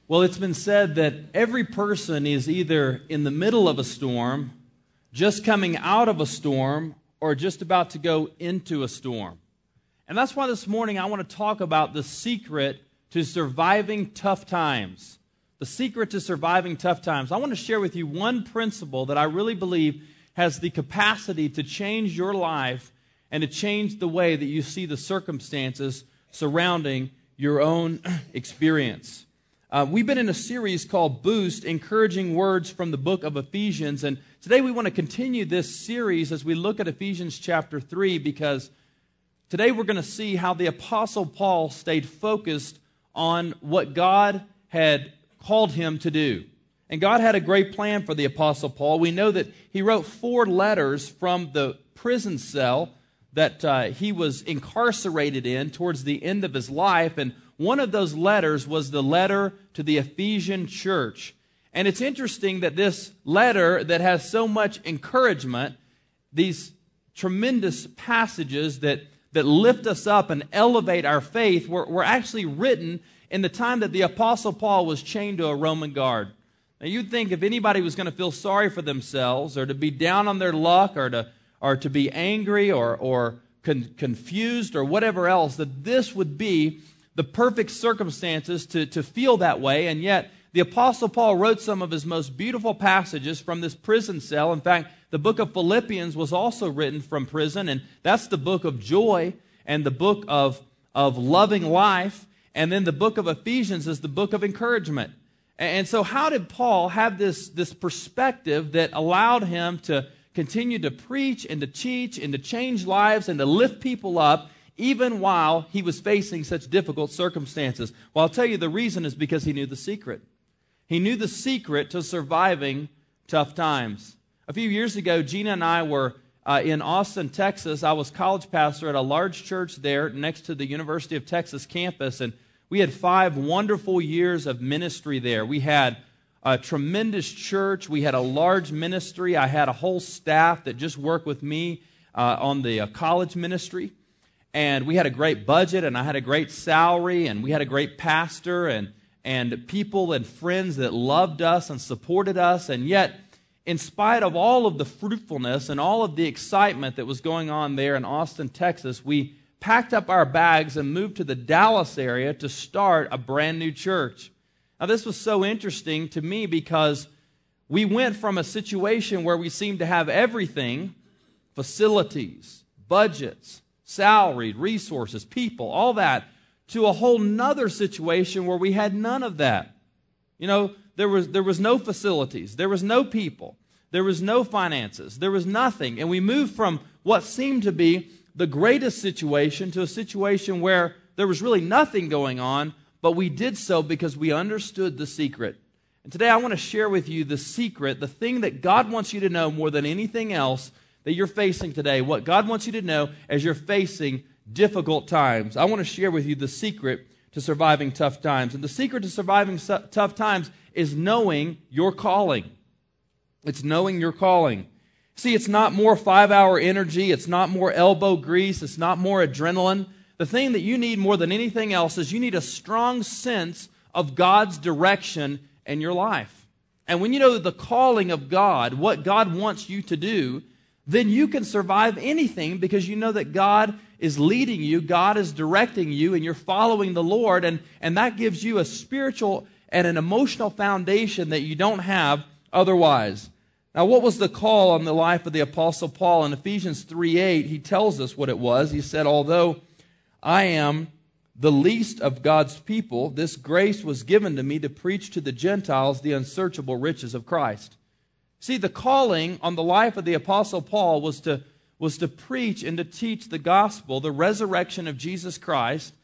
Well, it's been said that every person is either in the middle of a storm, just coming out of a storm, or just about to go into a storm. And that's why this morning I want to talk about the secret to surviving tough times. The secret to surviving tough times. I want to share with you one principle that I really believe has the capacity to change your life and to change the way that you see the circumstances surrounding your own experience. We've been in a series called Boost, encouraging words from the book of Ephesians. And today we want to continue this series as we look at Ephesians chapter 3, because today we're going to see how the Apostle Paul stayed focused on what God had called him to do. And God had a great plan for the Apostle Paul. We know that he wrote 4 letters from the prison cell that he was incarcerated in towards the end of his life. And one of those letters was the letter to the Ephesian church. And it's interesting that this letter that has so much encouragement, these tremendous passages that lift us up and elevate our faith, were actually written in the time that the Apostle Paul was chained to a Roman guard. Now, you'd think if anybody was going to feel sorry for themselves or to be down on their luck or to be angry or confused or whatever else, that this would be the perfect circumstances to feel that way. And yet, the Apostle Paul wrote some of his most beautiful passages from this prison cell. In fact, the book of Philippians was also written from prison, and that's the book of joy and the book of loving life. And then the book of Ephesians is the book of encouragement. And so how did Paul have this perspective that allowed him to continue to preach and to teach and to change lives and to lift people up even while he was facing such difficult circumstances? Well, I'll tell you the reason is because he knew the secret. He knew the secret to surviving tough times. A few years ago, Gina and I were in Austin, Texas. I was college pastor at a large church there next to the University of Texas campus, and we had 5 wonderful years of ministry there. We had a tremendous church. We had a large ministry. I had a whole staff that just worked with me on the college ministry. And we had a great budget, and I had a great salary, and we had a great pastor and people and friends that loved us and supported us. And yet, in spite of all of the fruitfulness and all of the excitement that was going on there in Austin, Texas, we packed up our bags and moved to the Dallas area to start a brand new church. Now, this was so interesting to me because we went from a situation where we seemed to have everything, facilities, budgets, salary, resources, people, all that, to a whole nother situation where we had none of that. You know, there was no facilities, there was no people, there was no finances, there was nothing. And we moved from what seemed to be the greatest situation to a situation where there was really nothing going on, but we did so because we understood the secret. And today I want to share with you the secret, the thing that God wants you to know more than anything else that you're facing today, what God wants you to know as you're facing difficult times. I want to share with you the secret to surviving tough times. And the secret to surviving tough times is knowing your calling. It's knowing your calling. See, it's not more 5-hour energy. It's not more elbow grease. It's not more adrenaline. The thing that you need more than anything else is you need a strong sense of God's direction in your life. And when you know the calling of God, what God wants you to do, then you can survive anything because you know that God is leading you, God is directing you, and you're following the Lord, and that gives you a spiritual and an emotional foundation that you don't have otherwise. Now, what was the call on the life of the Apostle Paul? In Ephesians 3:8, he tells us what it was. He said, "Although I am the least of God's people, this grace was given to me to preach to the Gentiles the unsearchable riches of Christ." See, the calling on the life of the Apostle Paul was to preach and to teach the gospel, the resurrection of Jesus Christ,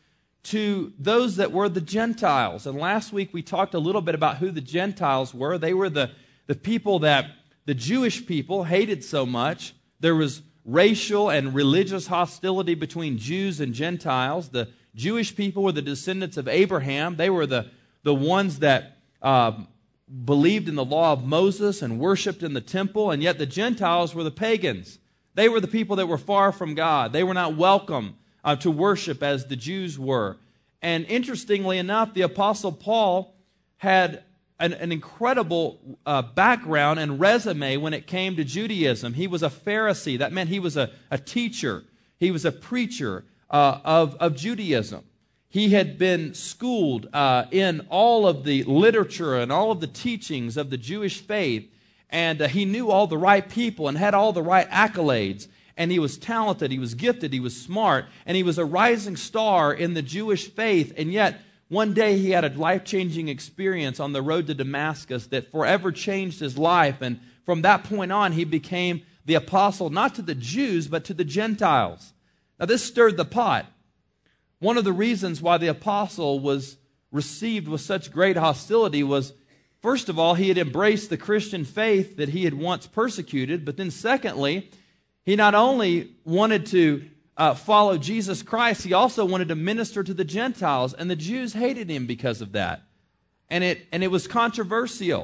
to those that were the Gentiles. And last week we talked a little bit about who the Gentiles were. They were the people that the Jewish people hated so much. There was racial and religious hostility between Jews and Gentiles. The Jewish people were the descendants of Abraham. They were the ones that believed in the law of Moses and worshiped in the temple, and yet the Gentiles were the pagans. They were the people that were far from God. They were not welcome to worship as the Jews were. And interestingly enough, the Apostle Paul had an incredible background and resume when it came to Judaism. He was a Pharisee. That meant he was a teacher. He was a preacher of Judaism. He had been schooled in all of the literature and all of the teachings of the Jewish faith. And he knew all the right people and had all the right accolades. And he was talented, he was gifted, he was smart, and he was a rising star in the Jewish faith. And yet, one day he had a life-changing experience on the road to Damascus that forever changed his life. And from that point on, he became the apostle, not to the Jews, but to the Gentiles. Now, this stirred the pot. One of the reasons why the apostle was received with such great hostility was, first of all, he had embraced the Christian faith that he had once persecuted, but then secondly, he not only wanted to follow Jesus Christ, he also wanted to minister to the Gentiles, and the Jews hated him because of that. And it was controversial.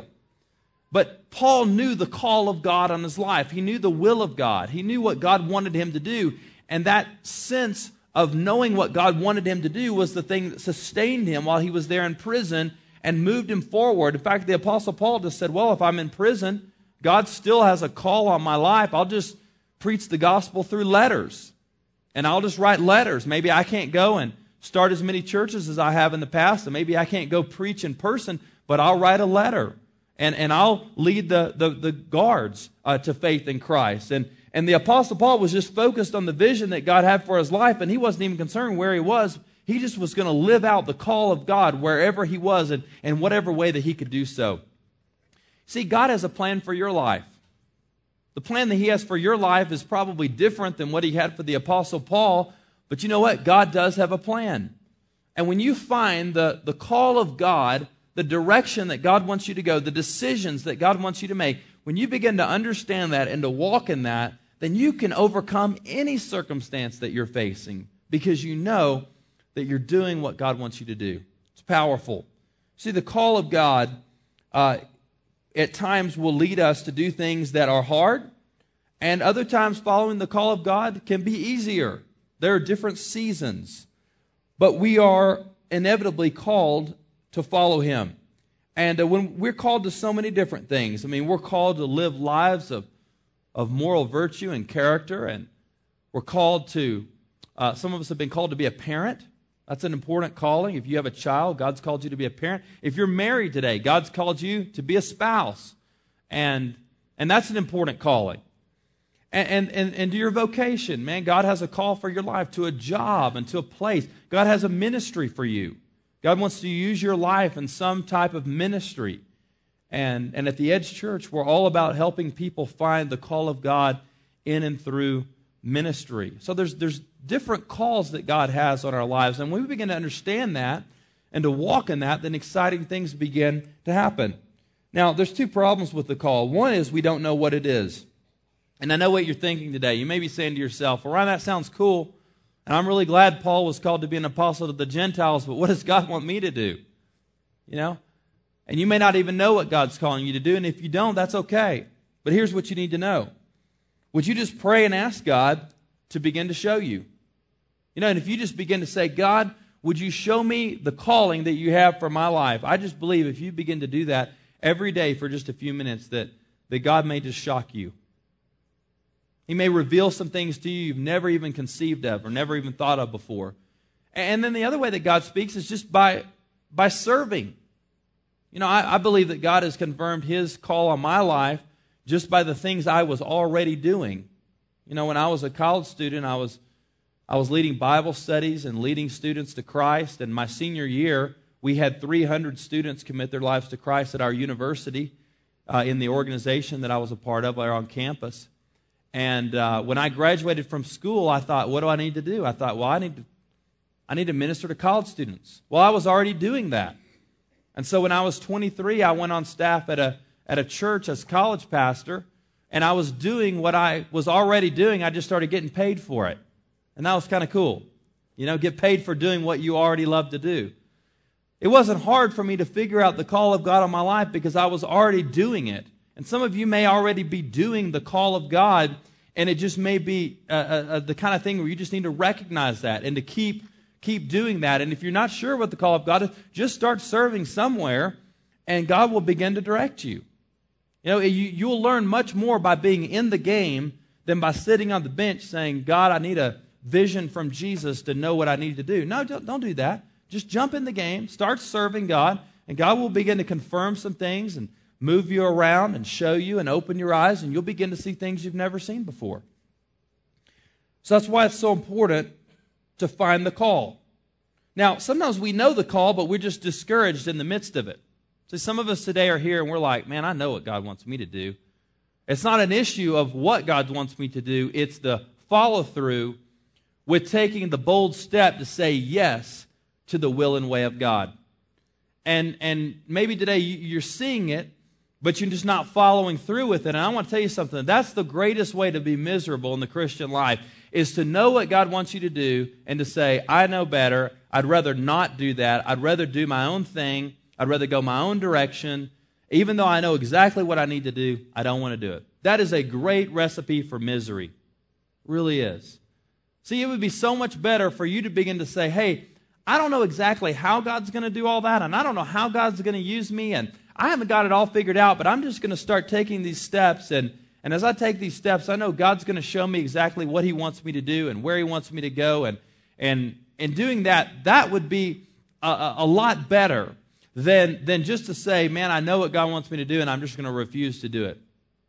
But Paul knew the call of God on his life. He knew the will of God. He knew what God wanted him to do. And that sense of knowing what God wanted him to do was the thing that sustained him while he was there in prison and moved him forward. In fact, the Apostle Paul just said, well, if I'm in prison, God still has a call on my life. I'll just preach the gospel through letters. And I'll just write letters. Maybe I can't go and start as many churches as I have in the past, and maybe I can't go preach in person, but I'll write a letter. And I'll lead the guards to faith in Christ. And the Apostle Paul was just focused on the vision that God had for his life, and he wasn't even concerned where he was. He just was going to live out the call of God wherever he was and in whatever way that he could do so. See, God has a plan for your life. The plan that he has for your life is probably different than what he had for the Apostle Paul, but you know what? God does have a plan. And when you find the call of God, the direction that God wants you to go, the decisions that God wants you to make, when you begin to understand that and to walk in that, then you can overcome any circumstance that you're facing because you know that you're doing what God wants you to do. It's powerful. See, the call of God at times will lead us to do things that are hard, and other times following the call of God can be easier. There are different seasons, but we are inevitably called to follow him. And when we're called to so many different things, I mean, we're called to live lives of moral virtue and character, and we're called to, some of us have been called to be a parent. That's an important calling. If you have a child, God's called you to be a parent. If you're married today, God's called you to be a spouse. And that's an important calling. And to your vocation, man, God has a call for your life, to a job and to a place. God has a ministry for you. God wants to use your life in some type of ministry. And at the Edge Church, we're all about helping people find the call of God in and through ministry. So there's different calls that God has on our lives. And when we begin to understand that and to walk in that, then exciting things begin to happen. Now, there's two problems with the call. One is we don't know what it is. And I know what you're thinking today. You may be saying to yourself, well, Ryan, that sounds cool. And I'm really glad Paul was called to be an apostle to the Gentiles, but what does God want me to do? You know? And you may not even know what God's calling you to do. And if you don't, that's okay. But here's what you need to know. Would you just pray and ask God to begin to show you? You know, and if you just begin to say, God, would you show me the calling that you have for my life? I just believe if you begin to do that every day for just a few minutes, that God may just shock you. He may reveal some things to you you've never even conceived of or never even thought of before. And then the other way that God speaks is just by serving. You know, I believe that God has confirmed his call on my life just by the things I was already doing. You know, when I was a college student, I was leading Bible studies and leading students to Christ. And my senior year, we had 300 students commit their lives to Christ at our university in the organization that I was a part of there on campus. And when I graduated from school, I thought, what do I need to do? I thought, well, I need to minister to college students. Well, I was already doing that. And so when I was 23, I went on staff at a church as college pastor, and I was doing what I was already doing. I just started getting paid for it. And that was kind of cool. You know, get paid for doing what you already love to do. It wasn't hard for me to figure out the call of God on my life because I was already doing it. And some of you may already be doing the call of God, and it just may be the kind of thing where you just need to recognize that and to keep doing that. And if you're not sure what the call of God is, just start serving somewhere and God will begin to direct you. You know, you'll learn much more by being in the game than by sitting on the bench saying, God, I need a vision from Jesus to know what I need to do. No, don't do that. Just jump in the game, start serving God, and God will begin to confirm some things and move you around and show you and open your eyes, and you'll begin to see things you've never seen before. So that's why it's so important to find the call. Now, sometimes we know the call, but we're just discouraged in the midst of it. So some of us today are here and we're like, man, I know what God wants me to do. It's not an issue of what God wants me to do. It's the follow-through with taking the bold step to say yes to the will and way of God. And maybe today you're seeing it, but you're just not following through with it. And I want to tell you something. That's the greatest way to be miserable in the Christian life, is to know what God wants you to do and to say, I know better. I'd rather not do that. I'd rather do my own thing. I'd rather go my own direction. Even though I know exactly what I need to do, I don't want to do it. That is a great recipe for misery. It really is. See, it would be so much better for you to begin to say, hey, I don't know exactly how God's going to do all that, and I don't know how God's going to use me, and I haven't got it all figured out, but I'm just going to start taking these steps, and as I take these steps, I know God's going to show me exactly what He wants me to do and where He wants me to go, and in doing that, that would be a lot better than just to say, man, I know what God wants me to do, and I'm just going to refuse to do it.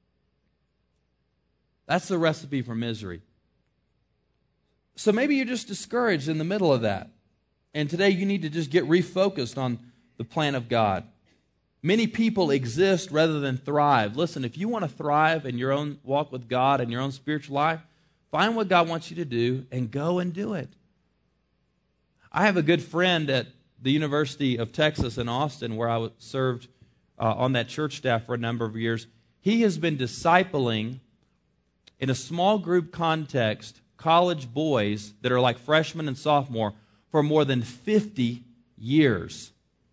That's the recipe for misery. So maybe you're just discouraged in the middle of that. And today you need to just get refocused on the plan of God. Many people exist rather than thrive. Listen, if you want to thrive in your own walk with God and your own spiritual life, find what God wants you to do and go and do it. I have a good friend at the University of Texas in Austin, where I served on that church staff for a number of years. He has been discipling in a small group context college boys that are like freshmen and sophomore for more than 50 years.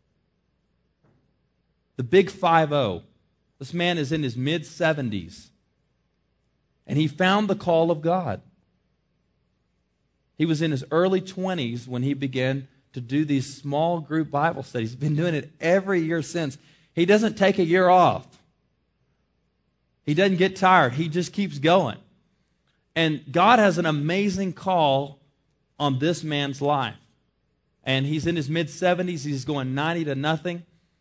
The big 5-0. This man is in his mid-70s. And he found the call of God. He was in his early 20s when he began to do these small group Bible studies. He's been doing it every year since. He doesn't take a year off. He doesn't get tired. He just keeps going. And God has an amazing call on this man's life. And he's in his mid-70s. He's going 90 to nothing.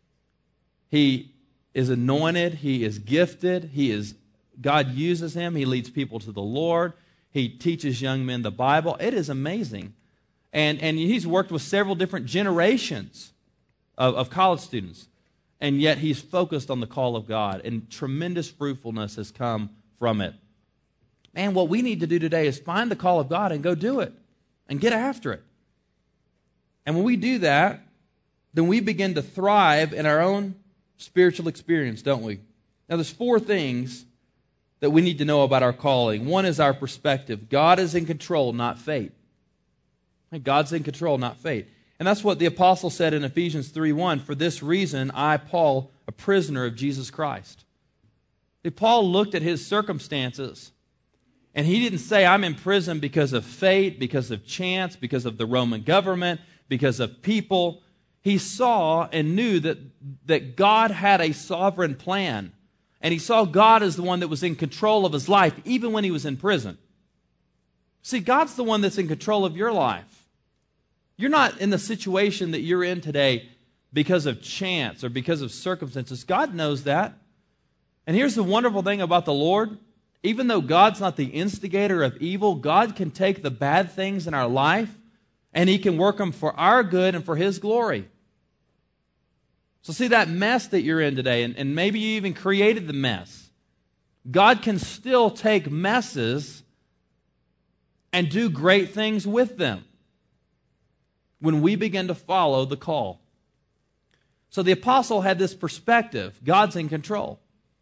He is anointed. He is gifted. God uses him. He leads people to the Lord. He teaches young men the Bible. It is amazing. And he's worked with several different generations of college students. And yet he's focused on the call of God. And tremendous fruitfulness has come from it. Man, what we need to do today is find the call of God and go do it. And get after it. And when we do that, then we begin to thrive in our own spiritual experience, don't we? Now, there's 4 things that we need to know about our calling. One is our perspective. God is in control, not fate. God's in control, not fate. And that's what the apostle said in Ephesians 3:1. For this reason, I, Paul, a prisoner of Jesus Christ. Paul looked at his circumstances, and he didn't say, I'm in prison because of fate, because of chance, because of the Roman government, because of people. He saw and knew that God had a sovereign plan. And he saw God as the one that was in control of his life, even when he was in prison. See, God's the one that's in control of your life. You're not in the situation that you're in today because of chance or because of circumstances. God knows that. And here's the wonderful thing about the Lord. Even though God's not the instigator of evil, God can take the bad things in our life and He can work them for our good and for His glory. So see that mess that you're in today, and maybe you even created the mess. God can still take messes and do great things with them when we begin to follow the call. So the apostle had this perspective. God's in control.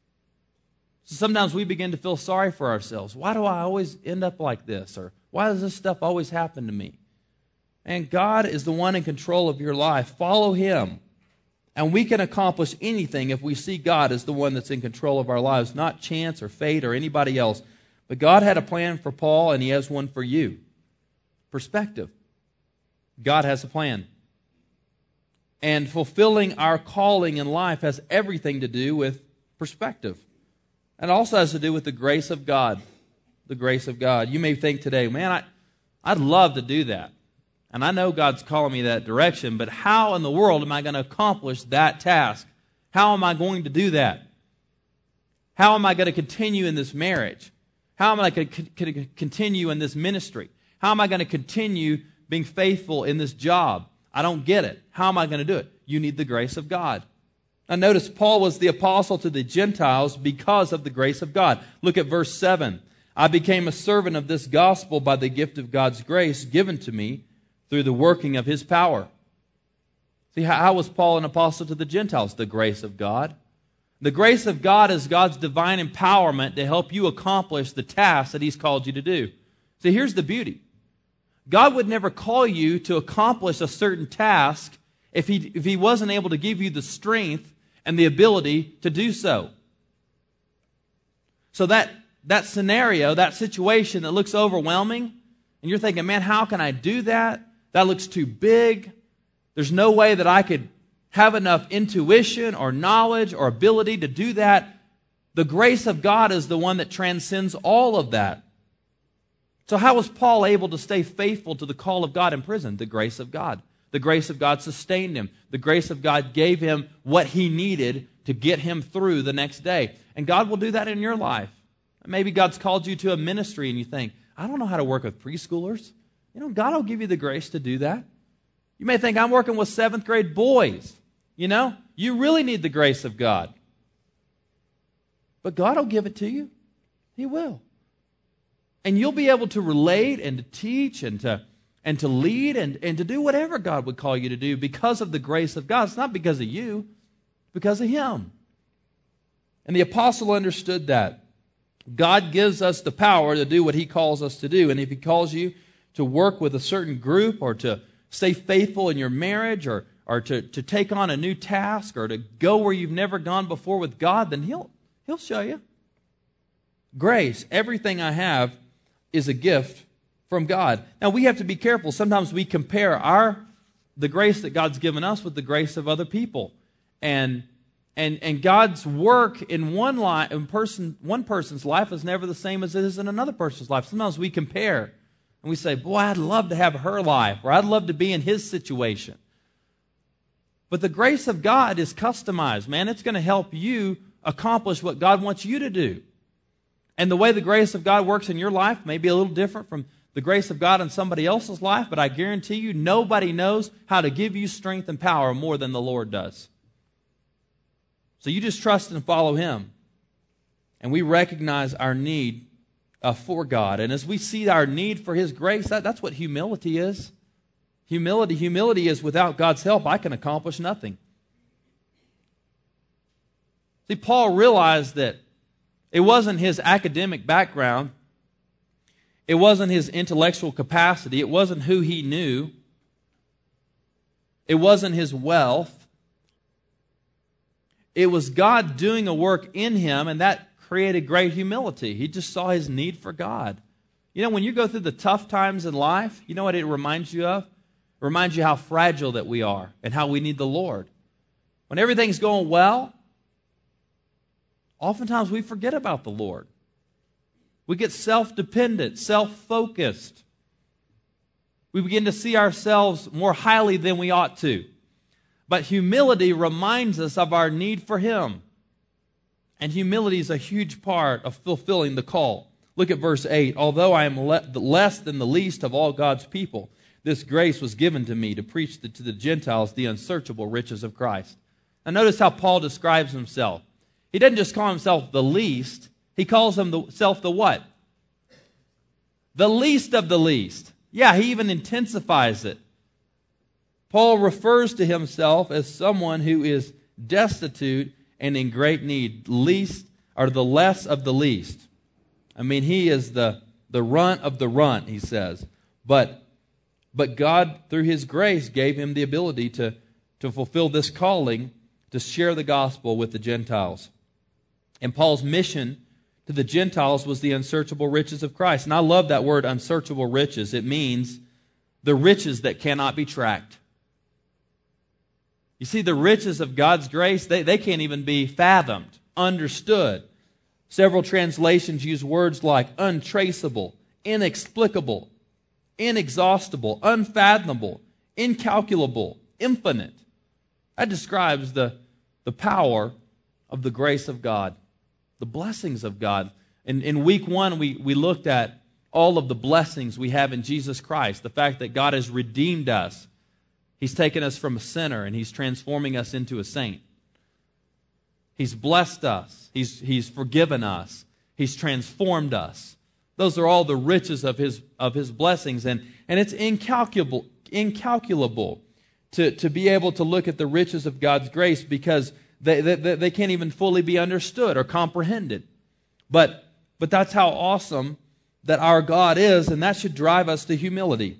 So sometimes we begin to feel sorry for ourselves. Why do I always end up like this? Or why does this stuff always happen to me? And God is the one in control of your life. Follow Him. And we can accomplish anything if we see God as the one that's in control of our lives, not chance or fate or anybody else. But God had a plan for Paul, and He has one for you. Perspective. God has a plan. And fulfilling our calling in life has everything to do with perspective. And it also has to do with the grace of God. The grace of God. You may think today, man, I'd love to do that. And I know God's calling me that direction, but how in the world am I going to accomplish that task? How am I going to do that? How am I going to continue in this marriage? How am I going to continue in this ministry? How am I going to continue being faithful in this job? I don't get it. How am I going to do it? You need the grace of God. Now notice Paul was the apostle to the Gentiles because of the grace of God. Look at verse 7. I became a servant of this gospel by the gift of God's grace given to me through the working of His power. See, how was Paul an apostle to the Gentiles? The grace of God. The grace of God is God's divine empowerment to help you accomplish the task that He's called you to do. See, here's the beauty. God would never call you to accomplish a certain task if he wasn't able to give you the strength and the ability to do so. So that scenario, that situation that looks overwhelming, and you're thinking, man, how can I do that? That looks too big. There's no way that I could have enough intuition or knowledge or ability to do that. The grace of God is the one that transcends all of that. So how was Paul able to stay faithful to the call of God in prison? The grace of God. The grace of God sustained him. The grace of God gave him what he needed to get him through the next day. And God will do that in your life. Maybe God's called you to a ministry and you think, I don't know how to work with preschoolers. God will give you the grace to do that. You may think, I'm working with 7th grade boys. You really need the grace of God. But God will give it to you. He will. And you'll be able to relate and to teach and to lead and to do whatever God would call you to do because of the grace of God. It's not because of you, it's because of Him. And the apostle understood that. God gives us the power to do what He calls us to do. And if He calls you to work with a certain group or to stay faithful in your marriage or to take on a new task or to go where you've never gone before with God, then He'll show you. Grace, everything I have, is a gift from God. Now we have to be careful. Sometimes we compare the grace that God's given us with the grace of other people. And God's work in one person's life is never the same as it is in another person's life. Sometimes we compare and we say, boy, I'd love to have her life, or I'd love to be in his situation. But the grace of God is customized, man. It's going to help you accomplish what God wants you to do. And the way the grace of God works in your life may be a little different from the grace of God in somebody else's life, but I guarantee you nobody knows how to give you strength and power more than the Lord does. So you just trust and follow Him. And we recognize our need for God. And as we see our need for His grace, that's what humility is. Humility is without God's help, I can accomplish nothing. See, Paul realized that it wasn't his academic background. It wasn't his intellectual capacity. It wasn't who he knew. It wasn't his wealth. It was God doing a work in him, and that created great humility. He just saw his need for God. When you go through the tough times in life, you know what it reminds you of? It reminds you how fragile that we are and how we need the Lord. When everything's going well, oftentimes we forget about the Lord. We get self-dependent, self-focused. We begin to see ourselves more highly than we ought to. But humility reminds us of our need for Him. And humility is a huge part of fulfilling the call. Look at verse 8. Although I am less than the least of all God's people, this grace was given to me to preach to the Gentiles the unsearchable riches of Christ. Now notice how Paul describes himself. He doesn't just call himself the least. He calls himself the what? The least of the least. Yeah, he even intensifies it. Paul refers to himself as someone who is destitute and in great need. Least, or the less of the least. I mean, he is the runt of the runt, he says. But God, through His grace, gave him the ability to fulfill this calling to share the gospel with the Gentiles. And Paul's mission to the Gentiles was the unsearchable riches of Christ. And I love that word, unsearchable riches. It means the riches that cannot be tracked. You see, the riches of God's grace, they can't even be fathomed, understood. Several translations use words like untraceable, inexplicable, inexhaustible, unfathomable, incalculable, infinite. That describes the power of the grace of God, the blessings of God. In week 1, we looked at all of the blessings we have in Jesus Christ, the fact that God has redeemed us. He's taken us from a sinner and He's transforming us into a saint. He's blessed us. He's forgiven us. He's transformed us. Those are all the riches of His blessings, and it's incalculable to be able to look at the riches of God's grace, because they can't even fully be understood or comprehended. But that's how awesome that our God is, and that should drive us to humility.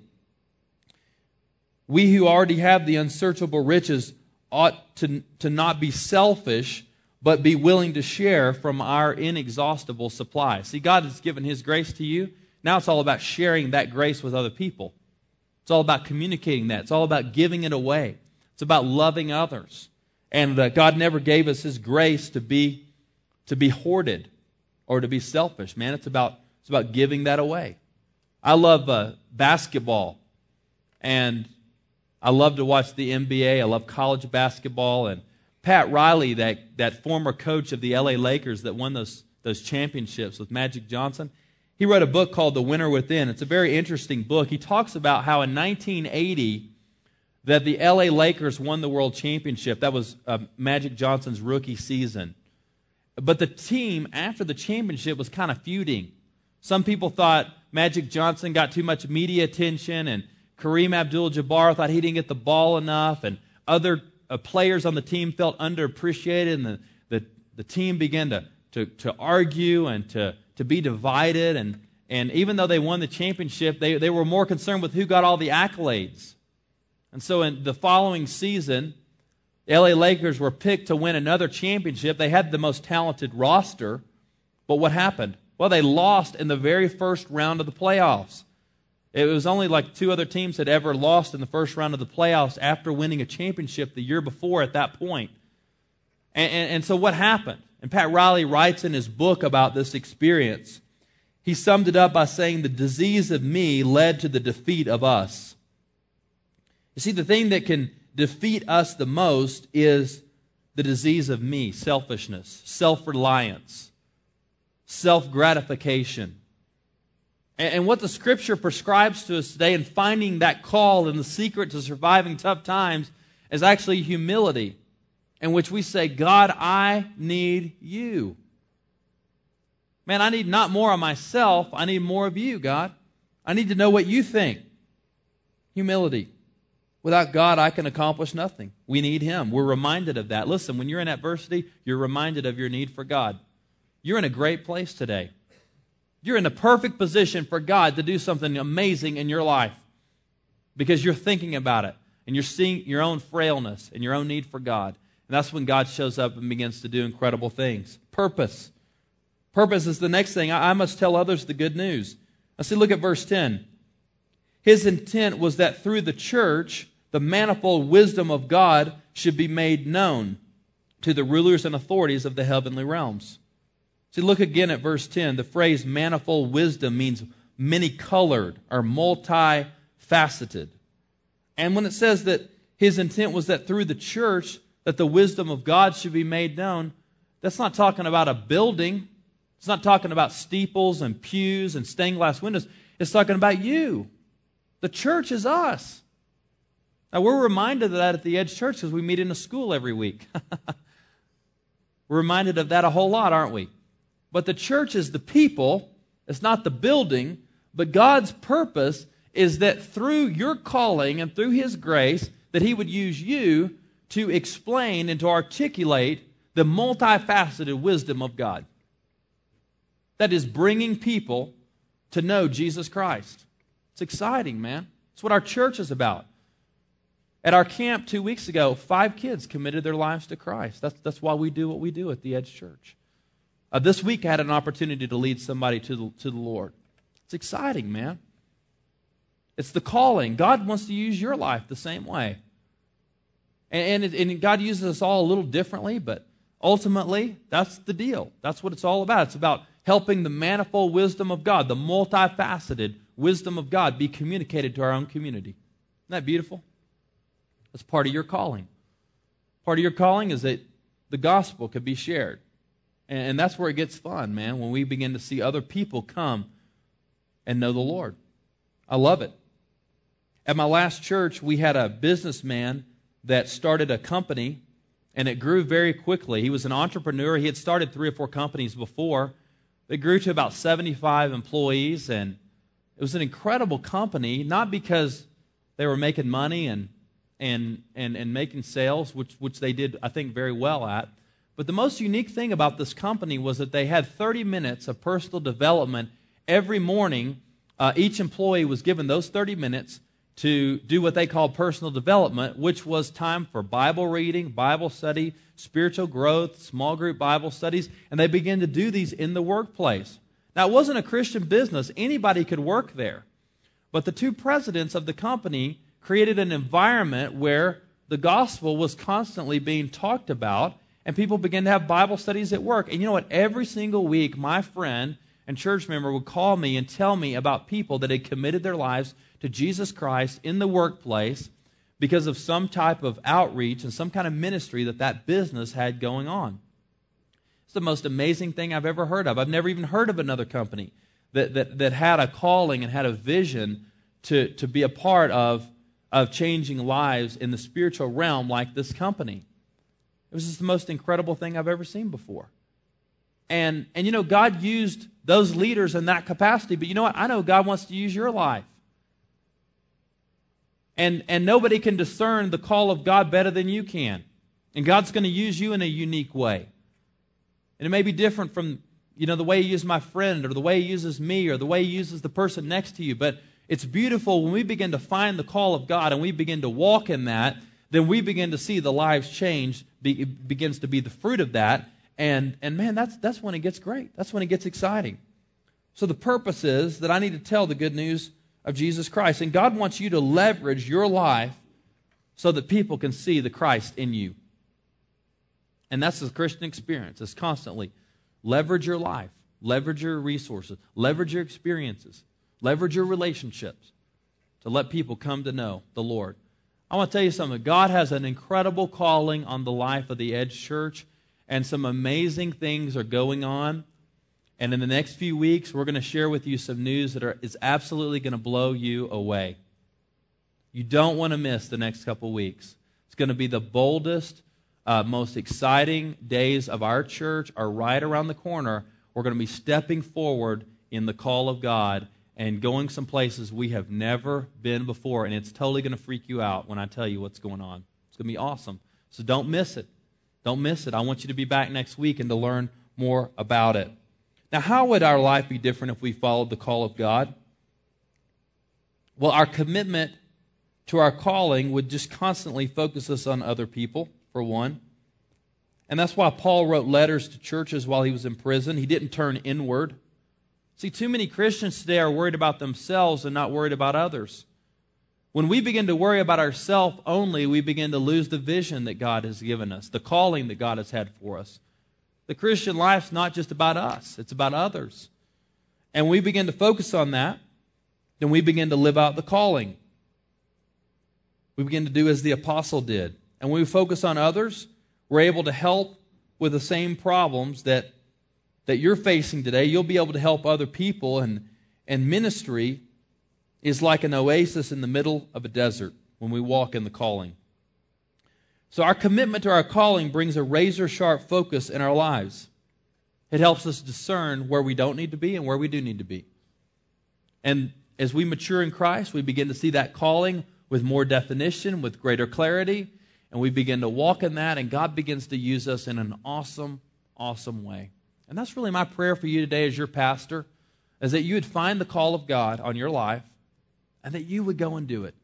We who already have the unsearchable riches ought to not be selfish, but be willing to share from our inexhaustible supply. See, God has given His grace to you. Now it's all about sharing that grace with other people. It's all about communicating that. It's all about giving it away. It's about loving others. And God never gave us His grace to be hoarded or to be selfish. Man, it's about giving that away. I love basketball, and I love to watch the NBA. I love college basketball. And Pat Riley, that former coach of the LA Lakers that won those championships with Magic Johnson, he wrote a book called The Winner Within. It's a very interesting book. He talks about how in 1980 that the LA Lakers won the world championship. That was Magic Johnson's rookie season. But the team, after the championship, was kind of feuding. Some people thought Magic Johnson got too much media attention, and Kareem Abdul-Jabbar thought he didn't get the ball enough, and other players on the team felt underappreciated, and the team began to argue and to be divided. And even though they won the championship, they were more concerned with who got all the accolades. And so in the following season, the LA Lakers were picked to win another championship. They had the most talented roster, but what happened? Well, they lost in the very first round of the playoffs. It was only like 2 other teams had ever lost in the first round of the playoffs after winning a championship the year before at that point. And so what happened? And Pat Riley writes in his book about this experience. He summed it up by saying, the disease of me led to the defeat of us. You see, the thing that can defeat us the most is the disease of me, selfishness, self-reliance, self-gratification. And what the Scripture prescribes to us today in finding that call and the secret to surviving tough times is actually humility, in which we say, God, I need you. Man, I need not more of myself. I need more of you, God. I need to know what you think. Humility. Without God, I can accomplish nothing. We need Him. We're reminded of that. Listen, when you're in adversity, you're reminded of your need for God. You're in a great place today. You're in a perfect position for God to do something amazing in your life because you're thinking about it and you're seeing your own frailness and your own need for God. And that's when God shows up and begins to do incredible things. Purpose. Purpose is the next thing. I must tell others the good news. Now see, look at verse 10. His intent was that through the church, the manifold wisdom of God should be made known to the rulers and authorities of the heavenly realms. See, look again at verse 10. The phrase manifold wisdom means many-colored or multifaceted. And when it says that his intent was that through the church, that the wisdom of God should be made known, that's not talking about a building. It's not talking about steeples and pews and stained glass windows. It's talking about you. The church is us. Now, we're reminded of that at the Edge Church because we meet in a school every week. We're reminded of that a whole lot, aren't we? But the church is the people. It's not the building. But God's purpose is that through your calling and through His grace, that He would use you to explain and to articulate the multifaceted wisdom of God. That is bringing people to know Jesus Christ. It's exciting, man. It's what our church is about. At our camp 2 weeks ago, 5 kids committed their lives to Christ. That's why we do what we do at the Edge Church. This week I had an opportunity to lead somebody to the Lord. It's exciting, man. It's the calling. God wants to use your life the same way. And God uses us all a little differently, but ultimately, that's the deal. That's what it's all about. It's about helping the manifold wisdom of God, the multifaceted wisdom of God, be communicated to our own community. Isn't that beautiful? That's part of your calling. Part of your calling is that the gospel could be shared. And that's where it gets fun, man, when we begin to see other people come and know the Lord. I love it. At my last church, we had a businessman that started a company, and it grew very quickly. He was an entrepreneur. He had started 3 or 4 companies before. It grew to about 75 employees, and it was an incredible company, not because they were making money and making sales, which they did, I think, very well at. But the most unique thing about this company was that they had 30 minutes of personal development every morning. Each employee was given those 30 minutes to do what they called personal development, which was time for Bible reading, Bible study, spiritual growth, small group Bible studies, and they began to do these in the workplace. Now, it wasn't a Christian business. Anybody could work there. But the 2 presidents of the company created an environment where the gospel was constantly being talked about, and people began to have Bible studies at work. And you know what? Every single week, my friend and church member would call me and tell me about people that had committed their lives to Jesus Christ in the workplace because of some type of outreach and some kind of ministry that business had going on. It's the most amazing thing I've ever heard of. I've never even heard of another company that had a calling and had a vision to be a part of changing lives in the spiritual realm like this company. It was just the most incredible thing I've ever seen before. And you know, God used those leaders in that capacity, but you know what? I know God wants to use your life. And nobody can discern the call of God better than you can. And God's going to use you in a unique way. And it may be different from, you know, the way He uses my friend or the way He uses me or the way He uses the person next to you. But it's beautiful when we begin to find the call of God and we begin to walk in that, then we begin to see the lives change, begins to be the fruit of that. And man, that's when it gets great. That's when it gets exciting. So the purpose is that I need to tell the good news of Jesus Christ. And God wants you to leverage your life so that people can see the Christ in you. And that's the Christian experience. It's constantly leverage your life, leverage your resources, leverage your experiences, leverage your relationships to let people come to know the Lord. I want to tell you something. God has an incredible calling on the life of the Edge Church, and some amazing things are going on. And in the next few weeks, we're going to share with you some news that is absolutely going to blow you away. You don't want to miss the next couple weeks. It's going to be the boldest, most exciting days of our church are right around the corner. We're going to be stepping forward in the call of God and going some places we have never been before. And it's totally going to freak you out when I tell you what's going on. It's going to be awesome. So don't miss it. Don't miss it. I want you to be back next week and to learn more about it. Now, how would our life be different if we followed the call of God? Well, our commitment to our calling would just constantly focus us on other people, for one. And that's why Paul wrote letters to churches while he was in prison. He didn't turn inward. See, too many Christians today are worried about themselves and not worried about others. When we begin to worry about ourselves only, we begin to lose the vision that God has given us, the calling that God has had for us. The Christian life's not just about us, it's about others. And we begin to focus on that, then we begin to live out the calling. We begin to do as the apostle did. And when we focus on others, we're able to help with the same problems that you're facing today. You'll be able to help other people, and ministry is like an oasis in the middle of a desert when we walk in the calling. So our commitment to our calling brings a razor-sharp focus in our lives. It helps us discern where we don't need to be and where we do need to be. And as we mature in Christ, we begin to see that calling with more definition, with greater clarity, and we begin to walk in that, and God begins to use us in an awesome, awesome way. And that's really my prayer for you today as your pastor, is that you would find the call of God on your life, and that you would go and do it.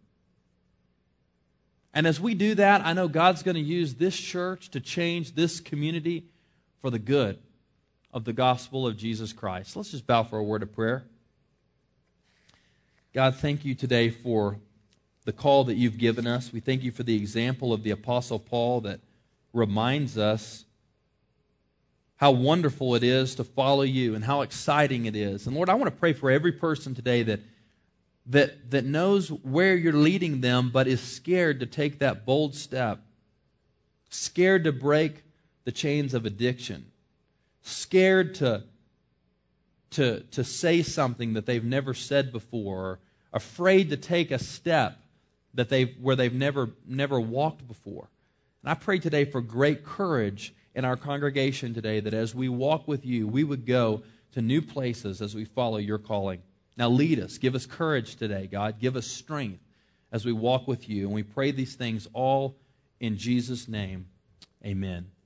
And as we do that, I know God's going to use this church to change this community for the good of the gospel of Jesus Christ. Let's just bow for a word of prayer. God, thank you today for the call that you've given us. We thank you for the example of the Apostle Paul that reminds us how wonderful it is to follow you and how exciting it is. And Lord, I want to pray for every person today that knows where you're leading them but is scared to take that bold step, scared to break the chains of addiction, scared to say something that they've never said before, or afraid to take a step where they've never walked before. And I pray today for great courage in our congregation today, that as we walk with you, we would go to new places as we follow your calling. Now lead us. Give us courage today, God. Give us strength as we walk with you. And we pray these things all in Jesus' name. Amen.